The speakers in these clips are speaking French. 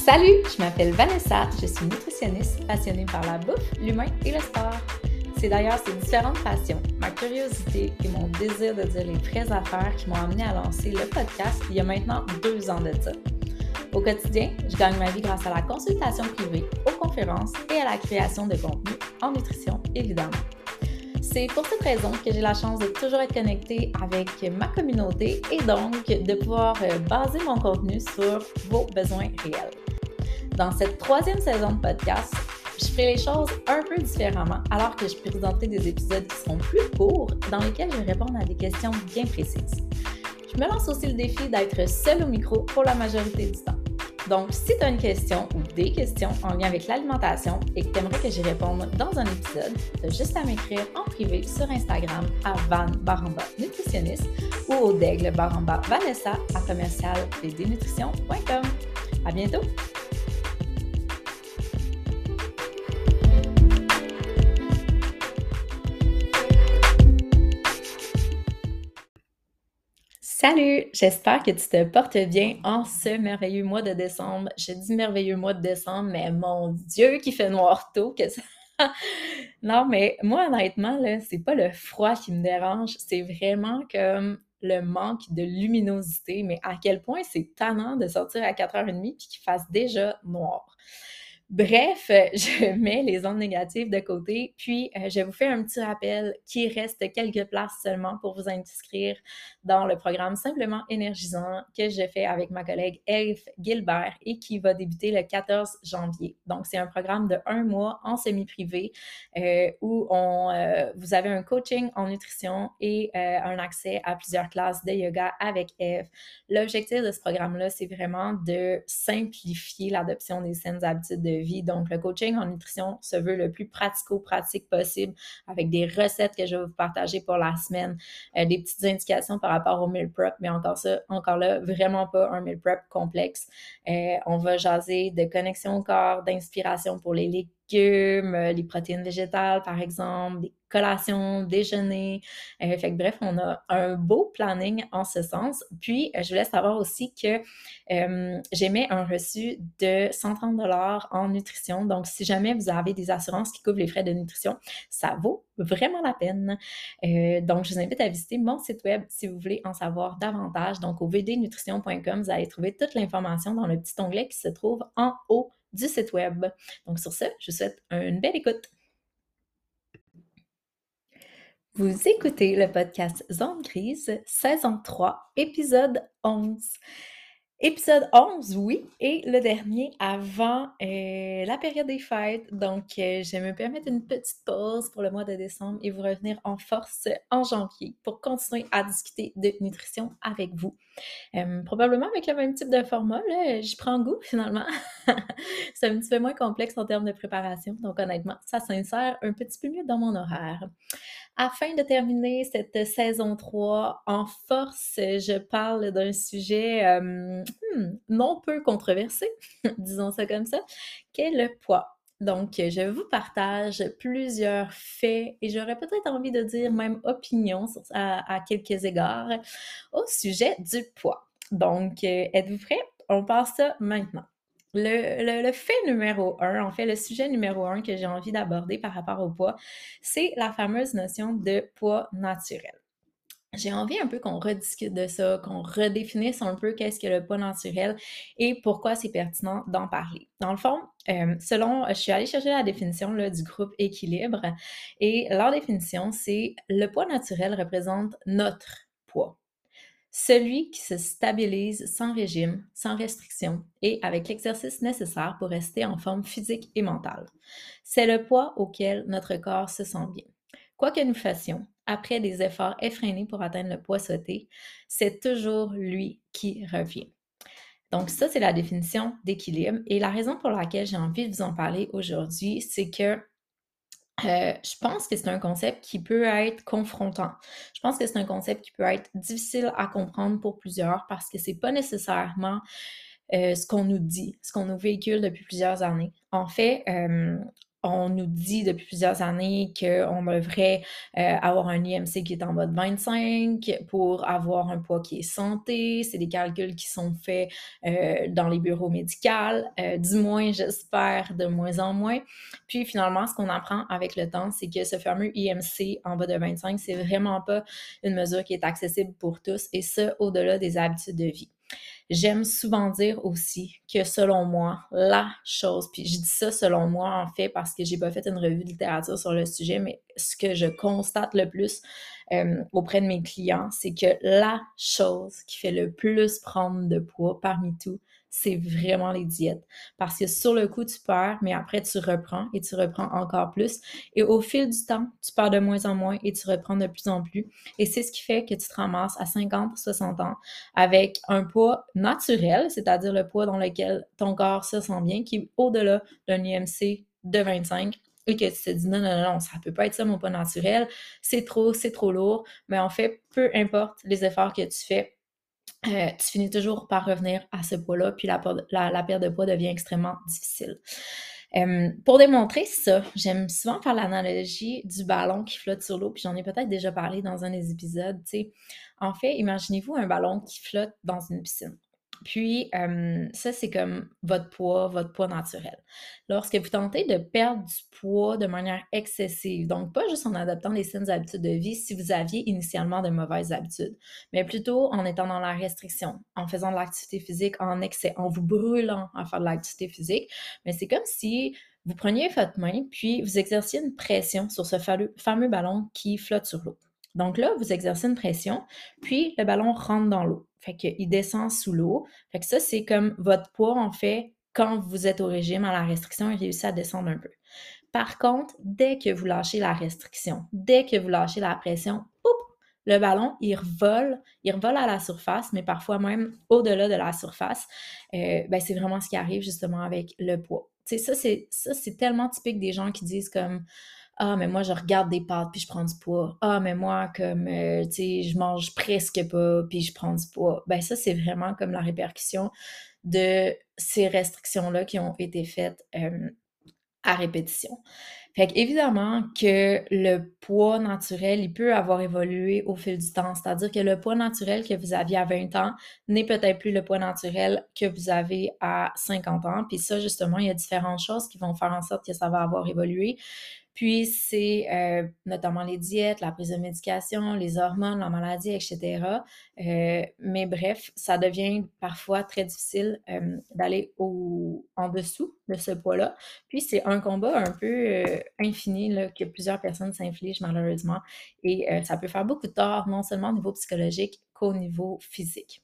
Salut, je m'appelle Vanessa, je suis nutritionniste passionnée par la bouffe, l'humain et le sport. C'est d'ailleurs ces différentes passions, ma curiosité et mon désir de dire les vraies affaires qui m'ont amené à lancer le podcast il y a maintenant 2 ans de ça. Au quotidien, je gagne ma vie grâce à la consultation privée, aux conférences et à la création de contenu en nutrition, évidemment. C'est pour cette raison que j'ai la chance de toujours être connectée avec ma communauté et donc de pouvoir baser mon contenu sur vos besoins réels. Dans cette 3e saison de podcast, je ferai les choses un peu différemment alors que je présenterai des épisodes qui seront plus courts dans lesquels je vais répondre à des questions bien précises. Je me lance aussi le défi d'être seule au micro pour la majorité du temps. Donc, si tu as une question ou des questions en lien avec l'alimentation et que tu aimerais que j'y réponde dans un épisode, tu as juste à m'écrire en privé sur Instagram à van_nutritionniste ou au daigle_vanessa@commercial-nutrition.com. À bientôt! Salut! J'espère que tu te portes bien en ce merveilleux mois de décembre. Je dis merveilleux mois de décembre, mais mon Dieu qui fait noir tôt que ça... Non, mais moi, honnêtement, là, c'est pas le froid qui me dérange, c'est vraiment comme le manque de luminosité, mais à quel point c'est tannant de sortir à 4h30 puis qu'il fasse déjà noir. Bref, je mets les ondes négatives de côté, puis je vous fais un petit rappel qu'il reste quelques places seulement pour vous inscrire dans le programme Simplement énergisant que je fais avec ma collègue Eve Gilbert et qui va débuter le 14 janvier. Donc, c'est un programme de 1 mois en semi-privé où vous avez un coaching en nutrition et un accès à plusieurs classes de yoga avec Eve. L'objectif de ce programme-là, c'est vraiment de simplifier l'adoption des saines habitudes de vie. Donc, le coaching en nutrition se veut le plus pratico-pratique possible avec des recettes que je vais vous partager pour la semaine, des petites indications par rapport au meal prep, mais encore là, vraiment pas un meal prep complexe. On va jaser de connexion au corps, d'inspiration pour les légumes, les protéines végétales, par exemple, des collations, déjeuner. Fait que bref, on a un beau planning en ce sens. Puis, je voulais savoir aussi que j'émets un reçu de 130$ en nutrition. Donc, si jamais vous avez des assurances qui couvrent les frais de nutrition, ça vaut vraiment la peine. Donc, je vous invite à visiter mon site web si vous voulez en savoir davantage. Donc, au vdnutrition.com, vous allez trouver toute l'information dans le petit onglet qui se trouve en haut du site web. Donc, sur ce, je vous souhaite une belle écoute. Vous écoutez le podcast Zone Grise, saison 3, épisode 11. Épisode 11, oui, et le dernier avant la période des fêtes. Donc, je vais me permettre une petite pause pour le mois de décembre et vous revenir en force en janvier pour continuer à discuter de nutrition avec vous. Probablement avec le même type de format, là, j'y prends goût finalement. C'est un petit peu moins complexe en termes de préparation, donc honnêtement, ça s'insère un petit peu mieux dans mon horaire. Afin de terminer cette saison 3 en force, je parle d'un sujet non peu controversé, disons ça comme ça, qu'est le poids. Donc, je vous partage plusieurs faits et j'aurais peut-être envie de dire même opinions à quelques égards au sujet du poids. Donc, êtes-vous prêts? On passe ça maintenant. Le fait numéro 1, en fait, le sujet numéro 1 que j'ai envie d'aborder par rapport au poids, c'est la fameuse notion de poids naturel. J'ai envie un peu qu'on rediscute de ça, qu'on redéfinisse un peu qu'est-ce que le poids naturel et pourquoi c'est pertinent d'en parler. Dans le fond, je suis allée chercher la définition là, du groupe Équilibre et leur définition, c'est le poids naturel représente notre poids. Celui qui se stabilise sans régime, sans restriction et avec l'exercice nécessaire pour rester en forme physique et mentale. C'est le poids auquel notre corps se sent bien. Quoi que nous fassions, après des efforts effrénés pour atteindre le poids souhaité, c'est toujours lui qui revient. Donc ça, c'est la définition d'équilibre. Et la raison pour laquelle j'ai envie de vous en parler aujourd'hui, c'est que je pense que c'est un concept qui peut être confrontant. Je pense que c'est un concept qui peut être difficile à comprendre pour plusieurs parce que c'est pas nécessairement ce qu'on nous dit, ce qu'on nous véhicule depuis plusieurs années. En fait, on nous dit depuis plusieurs années qu'on devrait avoir un IMC qui est en bas de 25 pour avoir un poids qui est santé. C'est des calculs qui sont faits dans les bureaux médicaux, du moins, j'espère, de moins en moins. Puis finalement, ce qu'on apprend avec le temps, c'est que ce fameux IMC en bas de 25, c'est vraiment pas une mesure qui est accessible pour tous, et ça, au-delà des habitudes de vie. J'aime souvent dire aussi que selon moi, la chose, puis je dis ça selon moi en fait parce que j'ai pas fait une revue de littérature sur le sujet, mais ce que je constate le plus auprès de mes clients, c'est que la chose qui fait le plus prendre de poids parmi tout, c'est vraiment les diètes. Parce que sur le coup, tu perds, mais après, tu reprends et tu reprends encore plus. Et au fil du temps, tu perds de moins en moins et tu reprends de plus en plus. Et c'est ce qui fait que tu te ramasses à 50, 60 ans avec un poids naturel, c'est-à-dire le poids dans lequel ton corps se sent bien, qui est au-delà d'un IMC de 25 et que tu te dis non, non, non, ça peut pas être ça mon poids naturel, c'est trop lourd. Mais en fait, peu importe les efforts que tu fais, tu finis toujours par revenir à ce poids-là, puis la perte de poids devient extrêmement difficile. Pour démontrer ça, j'aime souvent faire l'analogie du ballon qui flotte sur l'eau, puis j'en ai peut-être déjà parlé dans un des épisodes, tu sais. En fait, imaginez-vous un ballon qui flotte dans une piscine. Puis, ça, c'est comme votre poids naturel. Lorsque vous tentez de perdre du poids de manière excessive, donc pas juste en adoptant les saines habitudes de vie si vous aviez initialement de mauvaises habitudes, mais plutôt en étant dans la restriction, en faisant de l'activité physique en excès, en vous brûlant à faire de l'activité physique, mais c'est comme si vous preniez votre main, puis vous exerciez une pression sur ce fameux ballon qui flotte sur l'eau. Donc là, vous exercez une pression, puis le ballon rentre dans l'eau. Fait qu'il descend sous l'eau. Fait que ça, c'est comme votre poids, en fait, quand vous êtes au régime, à la restriction, il réussit à descendre un peu. Par contre, dès que vous lâchez la restriction, dès que vous lâchez la pression, le ballon, il revole à la surface, mais parfois même au-delà de la surface. C'est vraiment ce qui arrive justement avec le poids. Tu sais, ça, c'est tellement typique des gens qui disent comme ah, mais moi, je regarde des pâtes puis je prends du poids. Ah, mais moi, comme, tu sais, je mange presque pas puis je prends du poids. Ben, ça, c'est vraiment comme la répercussion de ces restrictions-là qui ont été faites à répétition. Fait qu'évidemment que le poids naturel, il peut avoir évolué au fil du temps. C'est-à-dire que le poids naturel que vous aviez à 20 ans n'est peut-être plus le poids naturel que vous avez à 50 ans. Puis ça, justement, il y a différentes choses qui vont faire en sorte que ça va avoir évolué. Puis c'est notamment les diètes, la prise de médication, les hormones, la maladie, etc. Mais bref, ça devient parfois très difficile d'aller en dessous de ce poids-là. Puis c'est un combat un peu infini là, que plusieurs personnes s'infligent malheureusement. Et ça peut faire beaucoup de tort, non seulement au niveau psychologique qu'au niveau physique.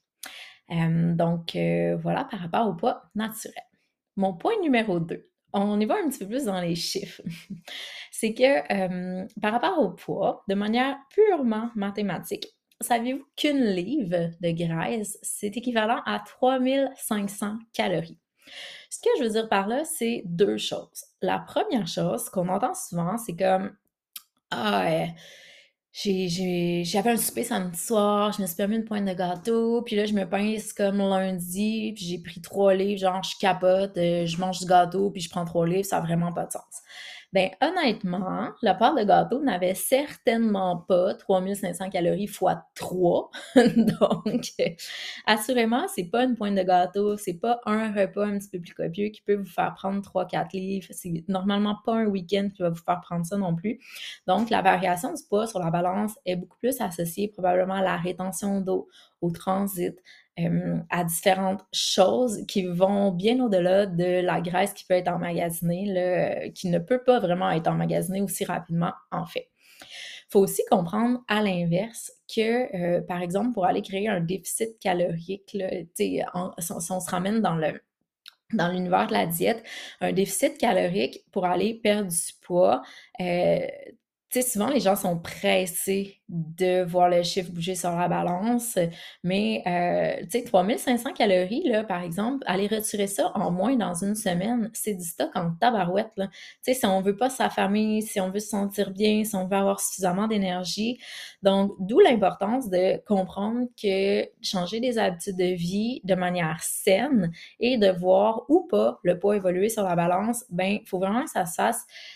Voilà par rapport au poids naturel. Mon point numéro 2. On y va un petit peu plus dans les chiffres. C'est que par rapport au poids, de manière purement mathématique, saviez-vous qu'une livre de graisse, c'est équivalent à 3500 calories? Ce que je veux dire par là, c'est deux choses. La première chose qu'on entend souvent, c'est comme ah, j'avais un souper samedi soir, je me suis permis une pointe de gâteau, puis là, je me pince comme lundi, puis j'ai pris 3 livres, genre, je capote, je mange du gâteau, puis je prends 3 livres, ça a vraiment pas de sens. Ben, honnêtement, la part de gâteau n'avait certainement pas 3500 calories fois 3. Donc, assurément, c'est pas une pointe de gâteau, c'est pas un repas un petit peu plus copieux qui peut vous faire prendre 3-4 livres. C'est normalement pas un week-end qui va vous faire prendre ça non plus. Donc, la variation du poids sur la balance est beaucoup plus associée probablement à la rétention d'eau, au transit, à différentes choses qui vont bien au-delà de la graisse qui peut être emmagasinée, là, qui ne peut pas vraiment être emmagasinée aussi rapidement, en fait. Il faut aussi comprendre à l'inverse que, par exemple, pour aller créer un déficit calorique, là, si on se ramène dans l'univers de la diète, un déficit calorique pour aller perdre du poids, tu sais, souvent les gens sont pressés de voir le chiffre bouger sur la balance, mais tu sais, 3500 calories, là, par exemple, aller retirer ça en moins dans une semaine, c'est du stock en tabarouette, là. Tu sais, si on veut pas s'affamer, si on veut se sentir bien, si on veut avoir suffisamment d'énergie, donc d'où l'importance de comprendre que changer des habitudes de vie de manière saine et de voir ou pas le poids évoluer sur la balance, ben, il faut vraiment que ça se fasse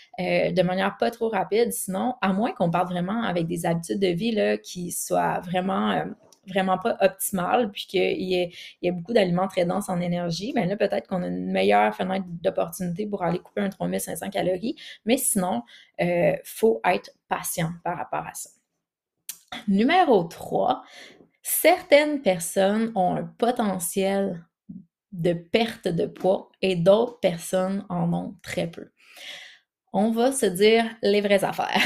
de manière pas trop rapide. Sinon, à moins qu'on parte vraiment avec des habitudes de vie là, qui soient vraiment pas optimales, puis qu'il y ait beaucoup d'aliments très denses en énergie, bien là, peut-être qu'on a une meilleure fenêtre d'opportunité pour aller couper un 3500 calories. Mais sinon, faut être patient par rapport à ça. Numéro 3, certaines personnes ont un potentiel de perte de poids et d'autres personnes en ont très peu. On va se dire les vraies affaires.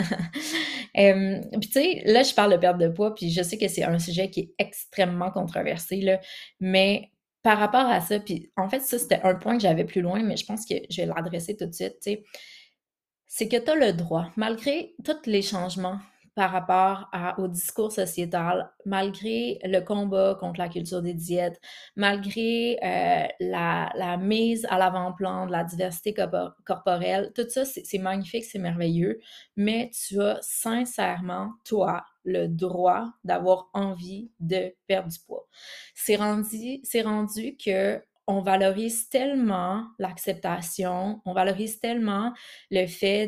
Puis tu sais, là, je parle de perte de poids, puis je sais que c'est un sujet qui est extrêmement controversé, là, mais par rapport à ça, puis en fait, ça, c'était un point que j'avais plus loin, mais je pense que je vais l'adresser tout de suite, tu sais. C'est que tu as le droit, malgré tous les changements par rapport au discours sociétal, malgré le combat contre la culture des diètes, malgré la mise à l'avant-plan de la diversité corporelle, tout ça, c'est magnifique, c'est merveilleux, mais tu as sincèrement, toi, le droit d'avoir envie de perdre du poids. C'est rendu que on valorise tellement l'acceptation, on valorise tellement le fait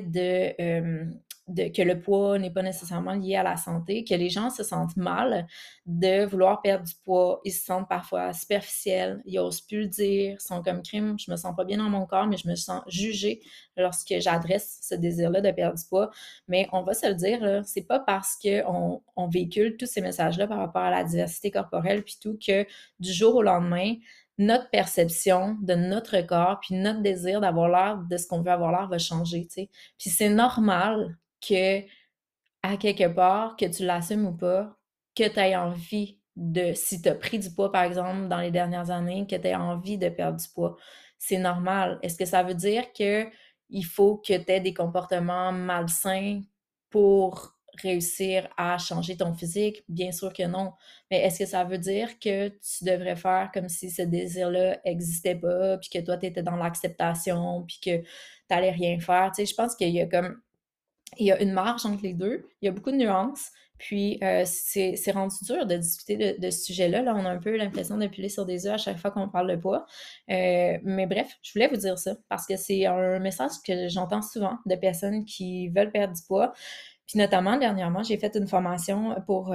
que le poids n'est pas nécessairement lié à la santé, que les gens se sentent mal de vouloir perdre du poids. Ils se sentent parfois superficiels, ils n'osent plus le dire, sont comme crime, je me sens pas bien dans mon corps, mais je me sens jugée lorsque j'adresse ce désir-là de perdre du poids. Mais on va se le dire, là, c'est pas parce qu'on véhicule tous ces messages-là par rapport à la diversité corporelle puis tout que du jour au lendemain, notre perception de notre corps puis notre désir d'avoir l'air de ce qu'on veut avoir l'air va changer, tu sais. Puis c'est normal que, à quelque part, que tu l'assumes ou pas, que tu aies envie si tu as pris du poids, par exemple, dans les dernières années, que tu aies envie de perdre du poids. C'est normal. Est-ce que ça veut dire que il faut que tu aies des comportements malsains pour réussir à changer ton physique? Bien sûr que non. Mais est-ce que ça veut dire que tu devrais faire comme si ce désir-là n'existait pas, puis que toi, tu étais dans l'acceptation, puis que tu n'allais rien faire? Tu sais, je pense qu'il y a comme il y a une marge entre les deux, il y a beaucoup de nuances, puis c'est rendu dur de discuter de ce sujet-là. Là, on a un peu l'impression de piler sur des œufs à chaque fois qu'on parle de poids. Mais bref, je voulais vous dire ça parce que c'est un message que j'entends souvent de personnes qui veulent perdre du poids. Puis notamment, dernièrement, j'ai fait une formation pour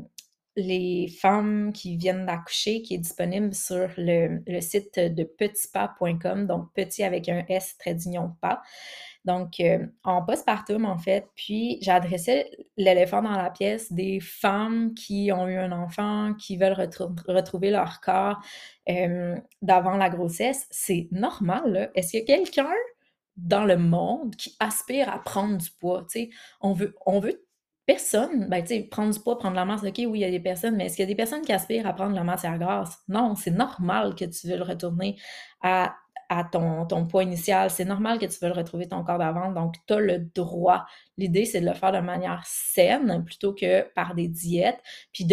les femmes qui viennent d'accoucher, qui est disponible sur le site de petitpas.com, donc petit avec un S, trait d'union pas. Donc, en postpartum, en fait, puis j'adressais l'éléphant dans la pièce des femmes qui ont eu un enfant, qui veulent retrouver leur corps d'avant la grossesse. C'est normal, là. Est-ce qu'il y a quelqu'un dans le monde qui aspire à prendre du poids? Tu sais, on veut personne, ben, tu sais, prendre du poids, prendre de la masse, OK, oui, il y a des personnes, mais est-ce qu'il y a des personnes qui aspirent à prendre de la matière grasse? Non, c'est normal que tu veux le retourner à ton poids initial. C'est normal que tu veux retrouver ton corps d'avant, donc tu as le droit. L'idée, c'est de le faire de manière saine plutôt que par des diètes, puis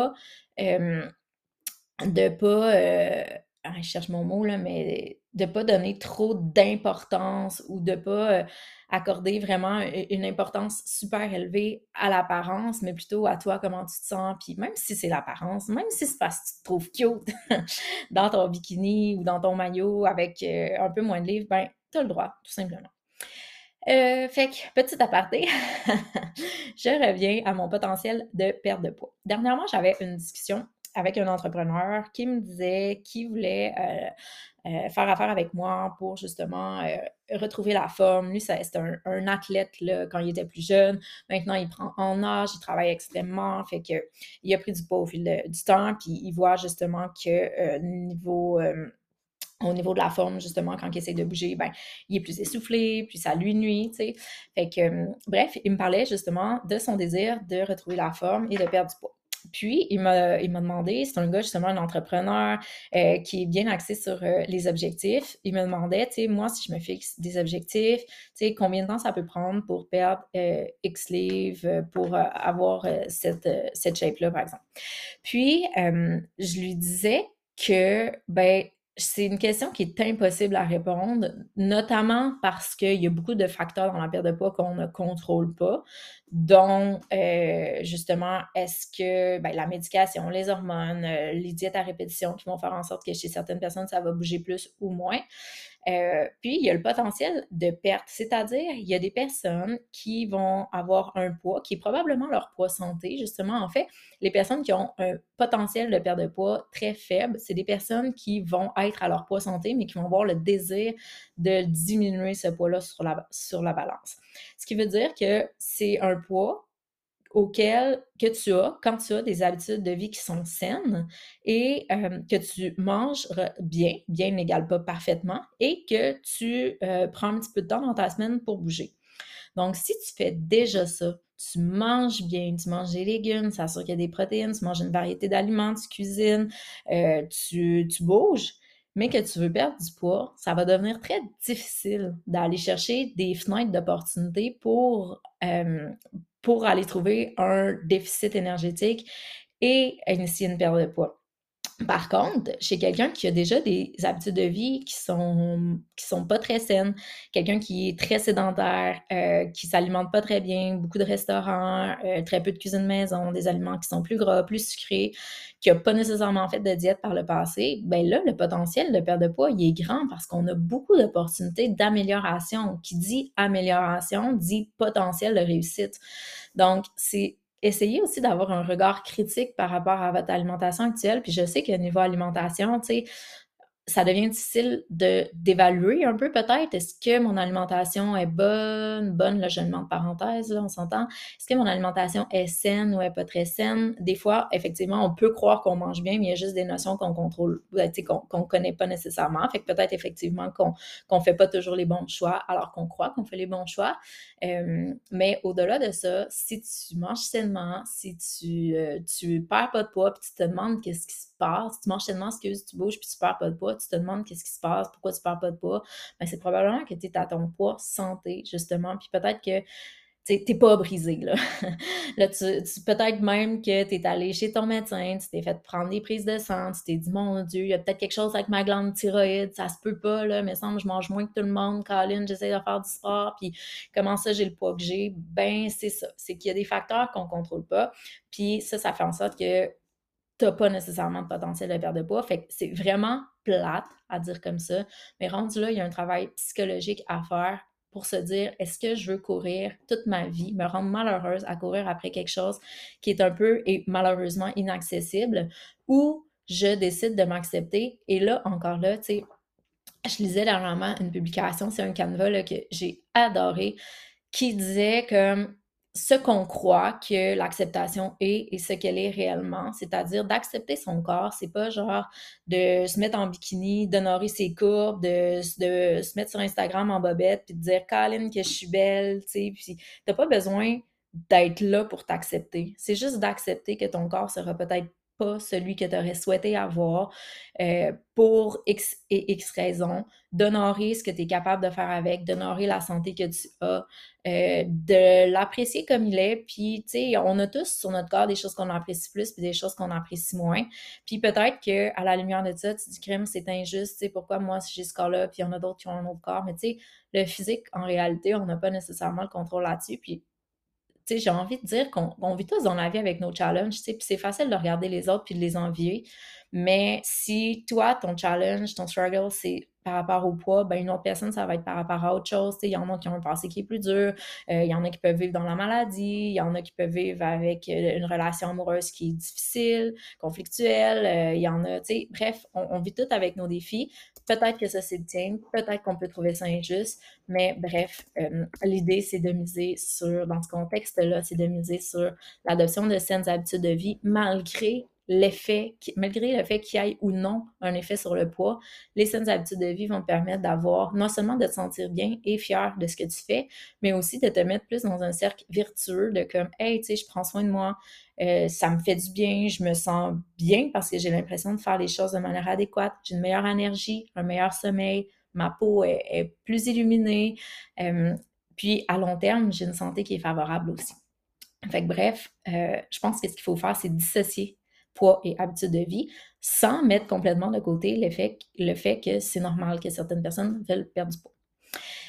de pas, je cherche mon mot là, mais de pas donner trop d'importance ou de pas accorder vraiment une importance super élevée à l'apparence, mais plutôt à toi, comment tu te sens. Puis même si c'est l'apparence, même si c'est parce que tu te trouves cute dans ton bikini ou dans ton maillot avec un peu moins de livres, ben, t'as le droit, tout simplement. Fait que, petit aparté, je reviens à mon potentiel de perte de poids. Dernièrement, j'avais une discussion avec un entrepreneur qui me disait qu'il voulait faire affaire avec moi pour justement retrouver la forme. Lui, c'était un athlète là, quand il était plus jeune. Maintenant, il prend en âge, il travaille extrêmement, fait que il a pris du poids au fil du temps, puis il voit justement que au niveau de la forme, justement, quand il essaie de bouger, ben, il est plus essoufflé, puis ça lui nuit, tu sais. Fait que, bref, il me parlait justement de son désir de retrouver la forme et de perdre du poids. Puis, il m'a demandé, c'est un gars, justement, un entrepreneur qui est bien axé sur les objectifs. Il me demandait, tu sais, moi, si je me fixe des objectifs, tu sais, combien de temps ça peut prendre pour perdre X livres, pour avoir cette shape-là, par exemple. Puis, je lui disais que, ben, c'est une question qui est impossible à répondre, notamment parce qu'il y a beaucoup de facteurs dans la perte de poids qu'on ne contrôle pas, dont justement, est-ce que ben, la médication, les hormones, les diètes à répétition qui vont faire en sorte que chez certaines personnes, ça va bouger plus ou moins. Puis, il y a le potentiel de perte, c'est-à-dire, il y a des personnes qui vont avoir un poids qui est probablement leur poids santé, justement. En fait, les personnes qui ont un potentiel de perte de poids très faible, c'est des personnes qui vont être à leur poids santé, mais qui vont avoir le désir de diminuer ce poids-là sur la balance. Ce qui veut dire que c'est un poids que tu as quand tu as des habitudes de vie qui sont saines et que tu manges bien, bien n'égale pas parfaitement, et que tu prends un petit peu de temps dans ta semaine pour bouger. Donc, si tu fais déjà ça, tu manges bien, tu manges des légumes, ça sûr qu'il y a des protéines, tu manges une variété d'aliments, tu cuisines, tu bouges, mais que tu veux perdre du poids, ça va devenir très difficile d'aller chercher des fenêtres d'opportunité pour aller trouver un déficit énergétique et initier une perte de poids. Par contre, chez quelqu'un qui a déjà des habitudes de vie qui sont pas très saines, quelqu'un qui est très sédentaire, qui s'alimente pas très bien, beaucoup de restaurants, très peu de cuisine maison, des aliments qui sont plus gras, plus sucrés, qui a pas nécessairement fait de diète par le passé, ben là, le potentiel de perte de poids, il est grand parce qu'on a beaucoup d'opportunités d'amélioration. Qui dit amélioration, dit potentiel de réussite. Donc, c'est essayer aussi d'avoir un regard critique par rapport à votre alimentation actuelle. Puis je sais que niveau alimentation, tu sais, ça devient difficile d'évaluer un peu peut-être. Est-ce que mon alimentation est bonne? Bonne, là, je le mets en parenthèse, là, on s'entend. Est-ce que mon alimentation est saine ou est pas très saine? Des fois, effectivement, on peut croire qu'on mange bien, mais il y a juste des notions qu'on contrôle, tu sais, qu'on connaît pas nécessairement. Fait que peut-être effectivement qu'on fait pas toujours les bons choix, alors qu'on croit qu'on fait les bons choix. Mais au-delà de ça, si tu manges sainement, si tu perds pas de poids, puis tu te demandes qu'est-ce qui se passe, tu manges sainement, excuse, tu bouges, puis tu perds pas de poids, tu te demandes qu'est-ce qui se passe, pourquoi tu perds pas de poids, ben c'est probablement que tu es à ton poids santé, justement, puis peut-être que t'es pas brisé, là. Là, peut-être même que tu es allé chez ton médecin, tu t'es fait prendre des prises de sang, tu t'es dit, mon Dieu, il y a peut-être quelque chose avec ma glande thyroïde, ça se peut pas, là, mais semble que je mange moins que tout le monde, Colin, j'essaie de faire du sport, puis comment ça, j'ai le poids que j'ai? Ben, c'est ça. C'est qu'il y a des facteurs qu'on contrôle pas, puis ça fait en sorte que t'as pas nécessairement de potentiel de perte de poids. Fait que c'est vraiment plate à dire comme ça. Mais rendu là, il y a un travail psychologique à faire pour se dire, est-ce que je veux courir toute ma vie, me rendre malheureuse à courir après quelque chose qui est un peu et malheureusement inaccessible, ou je décide de m'accepter. Et là, encore là, tu sais, je lisais dernièrement une publication, c'est un Canva là, que j'ai adoré, qui disait comme ce qu'on croit que l'acceptation est et ce qu'elle est réellement, c'est-à-dire d'accepter son corps, c'est pas genre de se mettre en bikini, d'honorer ses courbes, de se mettre sur Instagram en bobette, puis de dire Colin que je suis belle, tu sais, puis t'as pas besoin d'être là pour t'accepter. C'est juste d'accepter que ton corps sera peut-être pas celui que tu aurais souhaité avoir pour X et X raisons, d'honorer ce que tu es capable de faire avec, d'honorer la santé que tu as, de l'apprécier comme il est. Puis, tu sais, on a tous sur notre corps des choses qu'on apprécie plus puis des choses qu'on apprécie moins. Puis peut-être qu'à la lumière de ça, tu te dis, crème, c'est injuste, tu sais, pourquoi moi j'ai ce corps-là, puis il y en a d'autres qui ont un autre corps. Mais tu sais, le physique, en réalité, on n'a pas nécessairement le contrôle là-dessus. Puis tu sais, j'ai envie de dire qu'on vit tous dans la vie avec nos challenges, tu sais, puis c'est facile de regarder les autres puis de les envier. Mais si toi, ton challenge, ton struggle, c'est par rapport au poids, ben une autre personne, ça va être par rapport à autre chose. Tu sais, il y en a qui ont un passé qui est plus dur, il y en a qui peuvent vivre dans la maladie, il y en a qui peuvent vivre avec une relation amoureuse qui est difficile, conflictuelle, il y en a, tu sais, bref, on vit tout avec nos défis. Peut-être que ça, c'est le tien, peut-être qu'on peut trouver ça injuste, mais bref, l'idée, c'est de miser dans ce contexte-là, c'est de miser sur l'adoption de saines habitudes de vie malgré le fait qu'il y ait ou non un effet sur le poids. Les saines habitudes de vie vont te permettre d'avoir non seulement de te sentir bien et fier de ce que tu fais, mais aussi de te mettre plus dans un cercle vertueux de comme, hey, tu sais, je prends soin de moi, ça me fait du bien, je me sens bien parce que j'ai l'impression de faire les choses de manière adéquate, j'ai une meilleure énergie, un meilleur sommeil, ma peau est plus illuminée, puis à long terme, j'ai une santé qui est favorable aussi. Fait que bref, je pense que ce qu'il faut faire, c'est dissocier poids et habitude de vie sans mettre complètement de côté le fait que c'est normal que certaines personnes veulent perdre du poids.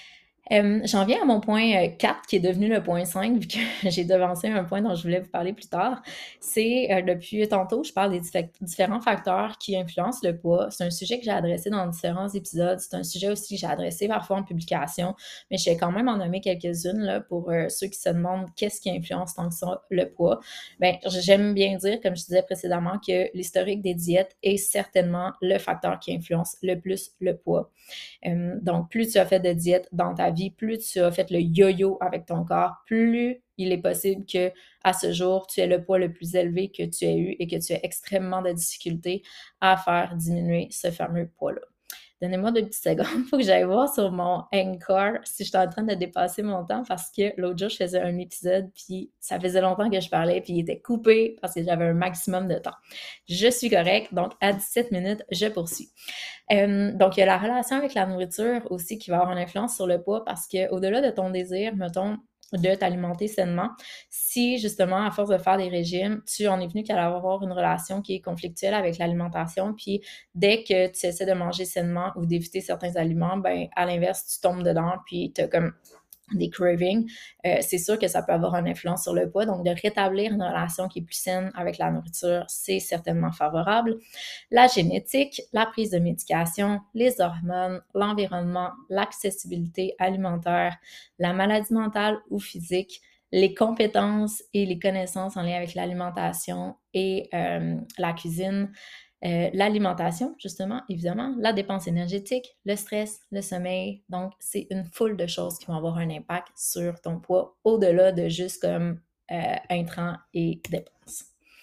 J'en viens à mon point 4 qui est devenu le point 5 vu que j'ai devancé un point dont je voulais vous parler plus tard. C'est depuis tantôt, je parle des différents facteurs qui influencent le poids. C'est un sujet que j'ai adressé dans différents épisodes. C'est un sujet aussi que j'ai adressé parfois en publication, mais je vais quand même en nommer quelques-unes là, pour ceux qui se demandent qu'est-ce qui influence tant que ça le poids. Ben, j'aime bien dire, comme je disais précédemment, que l'historique des diètes est certainement le facteur qui influence le plus le poids. Donc, plus tu as fait de diète dans ta vie, plus tu as fait le yo-yo avec ton corps, plus il est possible que à ce jour, tu aies le poids le plus élevé que tu aies eu et que tu aies extrêmement de difficultés à faire diminuer ce fameux poids-là. Donnez-moi 2 petites secondes, il faut que j'aille voir sur mon Anchor si je suis en train de dépasser mon temps parce que l'autre jour, je faisais un épisode puis ça faisait longtemps que je parlais puis il était coupé parce que j'avais un maximum de temps. Je suis correcte, donc à 17 minutes, je poursuis. Donc, il y a la relation avec la nourriture aussi qui va avoir une influence sur le poids parce qu'au-delà de ton désir, mettons, de t'alimenter sainement, si justement, à force de faire des régimes, tu en es venu qu'à avoir une relation qui est conflictuelle avec l'alimentation, puis dès que tu essaies de manger sainement ou d'éviter certains aliments, ben à l'inverse, tu tombes dedans, puis tu as comme des cravings, c'est sûr que ça peut avoir une influence sur le poids. Donc, de rétablir une relation qui est plus saine avec la nourriture, c'est certainement favorable. La génétique, la prise de médication, les hormones, l'environnement, l'accessibilité alimentaire, la maladie mentale ou physique, les compétences et les connaissances en lien avec l'alimentation et la cuisine, l'alimentation, justement, évidemment, la dépense énergétique, le stress, le sommeil. Donc, c'est une foule de choses qui vont avoir un impact sur ton poids au-delà de juste comme intrants et dépenses.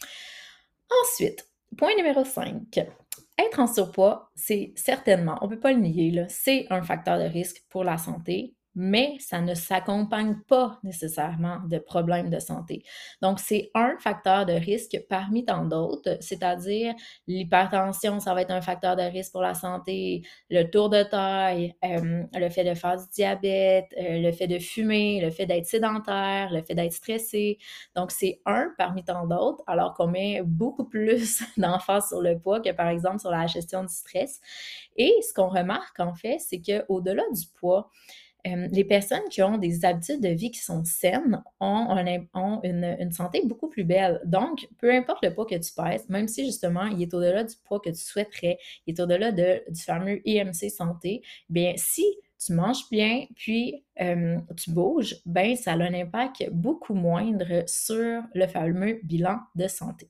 Ensuite, point numéro 5. Être en surpoids, c'est certainement, on ne peut pas le nier, là, c'est un facteur de risque pour la santé, mais ça ne s'accompagne pas nécessairement de problèmes de santé. Donc, c'est un facteur de risque parmi tant d'autres, c'est-à-dire l'hypertension, ça va être un facteur de risque pour la santé, le tour de taille, le fait de faire du diabète, le fait de fumer, le fait d'être sédentaire, le fait d'être stressé. Donc, c'est un parmi tant d'autres, alors qu'on met beaucoup plus d'emphase sur le poids que, par exemple, sur la gestion du stress. Et ce qu'on remarque, en fait, c'est qu'au-delà du poids, les personnes qui ont des habitudes de vie qui sont saines ont une santé beaucoup plus belle. Donc, peu importe le poids que tu pèses, même si justement il est au-delà du poids que tu souhaiterais, il est au-delà du fameux IMC santé, bien, si tu manges bien, puis tu bouges, ben ça a un impact beaucoup moindre sur le fameux bilan de santé.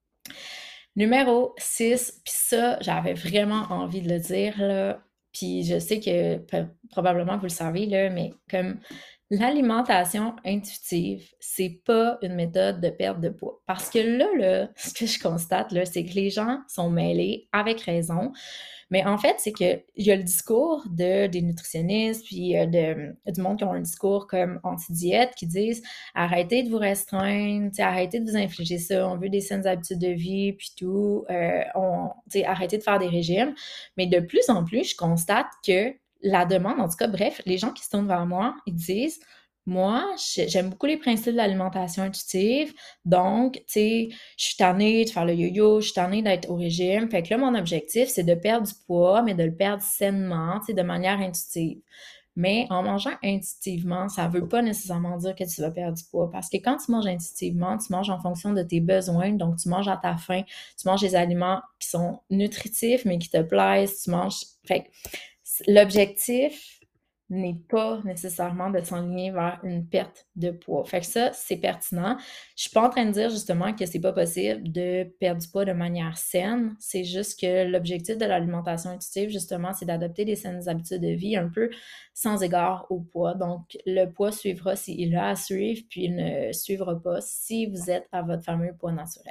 Numéro 6, puis ça, j'avais vraiment envie de le dire, là, puis je sais que probablement vous le savez, là, mais comme l'alimentation intuitive, c'est pas une méthode de perte de poids. Parce que là, ce que je constate, là, c'est que les gens sont mêlés, avec raison, mais en fait, c'est qu'il y a le discours des nutritionnistes, puis du monde qui ont un discours comme anti-diète, qui disent arrêtez de vous restreindre, arrêtez de vous infliger ça, on veut des saines habitudes de vie, puis tout, arrêtez de faire des régimes. Mais de plus en plus, je constate que la demande, en tout cas, bref, les gens qui se tournent vers moi, ils disent moi, j'aime beaucoup les principes de l'alimentation intuitive, donc, tu sais, je suis tannée de faire le yo-yo, je suis tannée d'être au régime. Fait que là, mon objectif, c'est de perdre du poids, mais de le perdre sainement, tu sais, de manière intuitive. Mais en mangeant intuitivement, ça ne veut pas nécessairement dire que tu vas perdre du poids. Parce que quand tu manges intuitivement, tu manges en fonction de tes besoins. Donc, tu manges à ta faim. Tu manges des aliments qui sont nutritifs, mais qui te plaisent. Tu manges. Fait que l'objectif n'est pas nécessairement de s'enligner vers une perte de poids. Fait que ça, c'est pertinent. Je suis pas en train de dire justement que c'est pas possible de perdre du poids de manière saine. C'est juste que l'objectif de l'alimentation intuitive, justement, c'est d'adopter des saines habitudes de vie un peu sans égard au poids. Donc, le poids suivra s'il a à suivre, puis il ne suivra pas si vous êtes à votre fameux poids naturel.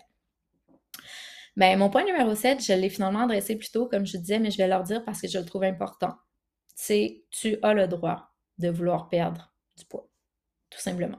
Ben, mon point numéro 7, je l'ai finalement adressé plus tôt, comme je disais, mais je vais leur dire parce que je le trouve important. C'est tu as le droit de vouloir perdre du poids, tout simplement.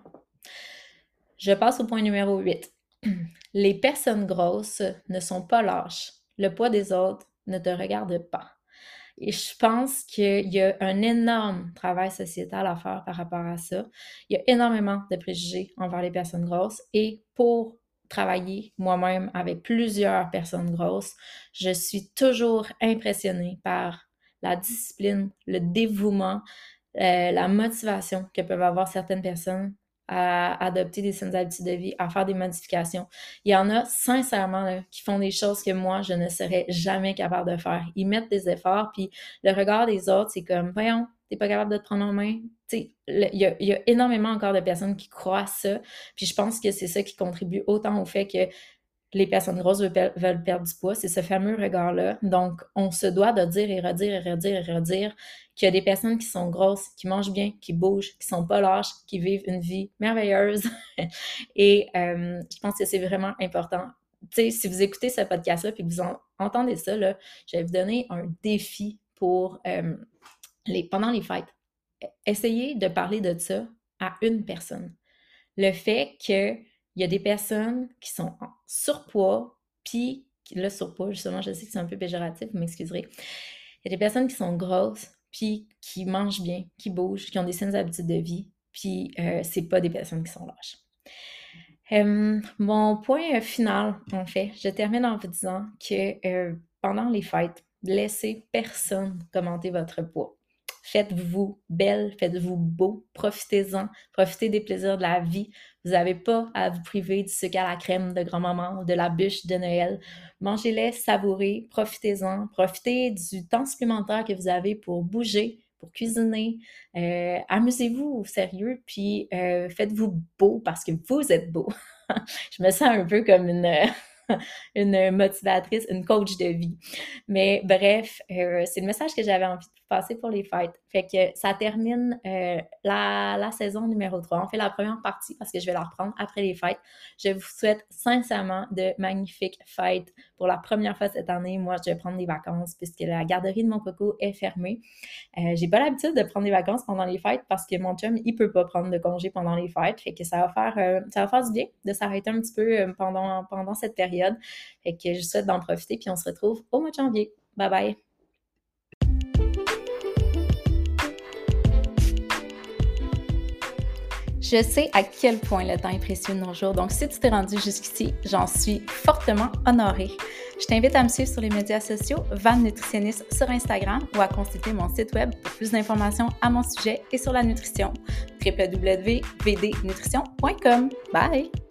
Je passe au point numéro 8. Les personnes grosses ne sont pas lâches. Le poids des autres ne te regarde pas. Et je pense qu'il y a un énorme travail sociétal à faire par rapport à ça. Il y a énormément de préjugés envers les personnes grosses et pour travailler moi-même avec plusieurs personnes grosses, je suis toujours impressionnée par la discipline, le dévouement, la motivation que peuvent avoir certaines personnes à adopter des saines habitudes de vie, à faire des modifications. Il y en a, sincèrement, là, qui font des choses que moi, je ne serais jamais capable de faire. Ils mettent des efforts, puis le regard des autres, c'est comme, voyons, t'es pas capable de te prendre en main. Tu sais, il y a énormément encore de personnes qui croient ça, puis je pense que c'est ça qui contribue autant au fait que les personnes grosses veulent perdre du poids, c'est ce fameux regard-là. Donc, on se doit de dire et redire et redire et redire qu'il y a des personnes qui sont grosses, qui mangent bien, qui bougent, qui sont pas lâches, qui vivent une vie merveilleuse. Et je pense que c'est vraiment important. Tu sais, si vous écoutez ce podcast-là et que vous entendez ça, là, je vais vous donner un défi pour pendant les fêtes. Essayez de parler de ça à une personne. Le fait qu'il y a des personnes qui sont en surpoids, puis le surpoids, justement, je sais que c'est un peu péjoratif, vous m'excuserez. Il y a des personnes qui sont grosses, puis qui mangent bien, qui bougent, qui ont des saines habitudes de vie, puis c'est pas des personnes qui sont lâches. Mon point final, en fait, je termine en vous disant que pendant les fêtes, laissez personne commenter votre poids. Faites-vous belle, faites-vous beau, profitez-en, profitez des plaisirs de la vie. Vous n'avez pas à vous priver du sucre à la crème de grand-maman ou de la bûche de Noël. Mangez-les, savourez, profitez-en, profitez du temps supplémentaire que vous avez pour bouger, pour cuisiner. Amusez-vous au sérieux, puis faites-vous beau parce que vous êtes beau. Je me sens un peu comme une motivatrice, une coach de vie. Mais bref, c'est le message que j'avais envie de passer pour les fêtes. Fait que ça termine la saison numéro 3. On fait la première partie parce que je vais la reprendre après les fêtes. Je vous souhaite sincèrement de magnifiques fêtes. Pour la première fois cette année, moi, je vais prendre des vacances puisque la garderie de mon coco est fermée. J'ai pas l'habitude de prendre des vacances pendant les fêtes parce que mon chum, il peut pas prendre de congé pendant les fêtes. Fait que ça va faire du bien de s'arrêter un petit peu pendant cette période. Fait que je vous souhaite d'en profiter puis on se retrouve au mois de janvier. Bye bye! Je sais à quel point le temps est précieux de nos jours, donc si tu t'es rendu jusqu'ici, j'en suis fortement honorée. Je t'invite à me suivre sur les médias sociaux, Van Nutritionniste sur Instagram ou à consulter mon site web pour plus d'informations à mon sujet et sur la nutrition, www.vdnutrition.com. Bye!